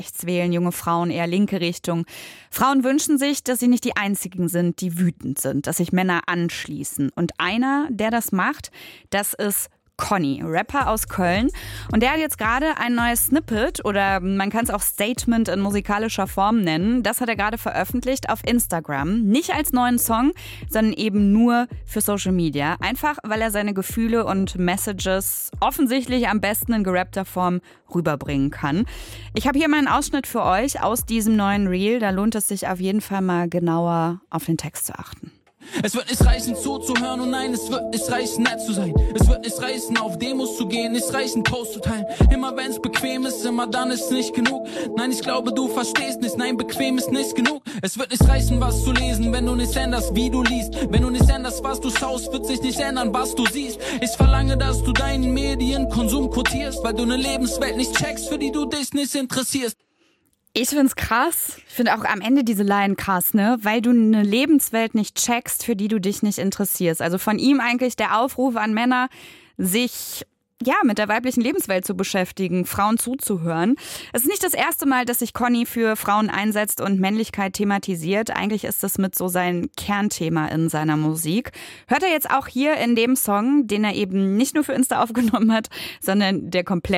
rechts wählen, junge Frauen eher linke Richtung. Frauen wünschen sich, dass sie nicht die Einzigen sind, die wütend sind, dass sich Männer anschließen. Und einer, der das macht, das ist Conny, Rapper aus Köln. Und der hat jetzt gerade ein neues Snippet oder man kann es auch Statement in musikalischer Form nennen. Das hat er gerade veröffentlicht auf Instagram. Nicht als neuen Song, sondern eben nur für Social Media. Einfach, weil er seine Gefühle und Messages offensichtlich am besten in gerappter Form rüberbringen kann. Ich habe hier mal einen Ausschnitt für euch aus diesem neuen Reel. Da lohnt es sich auf jeden Fall mal genauer auf den Text zu achten. Es wird nicht reichen zuzuhören und nein, es wird nicht reichen nett zu sein. Es wird nicht reichen auf Demos zu gehen, nicht reichen Post zu teilen. Immer wenn's bequem ist, immer dann ist nicht genug. Nein, ich glaube du verstehst nicht, nein, bequem ist nicht genug. Es wird nicht reichen was zu lesen, wenn du nicht änderst wie du liest. Wenn du nicht änderst was du schaust, wird sich nicht ändern was du siehst. Ich verlange, dass du deinen Medienkonsum quotierst, weil du eine Lebenswelt nicht checkst, für die du dich nicht interessierst. Ich find's krass. Ich finde auch am Ende diese Line krass, ne? Weil du eine Lebenswelt nicht checkst, für die du dich nicht interessierst. Also von ihm eigentlich der Aufruf an Männer, sich mit der weiblichen Lebenswelt zu beschäftigen, Frauen zuzuhören. Es ist nicht das erste Mal, dass sich Conny für Frauen einsetzt und Männlichkeit thematisiert. Eigentlich ist das mit so sein Kernthema in seiner Musik. Hört er jetzt auch hier in dem Song, den er eben nicht nur für Insta aufgenommen hat, sondern der komplett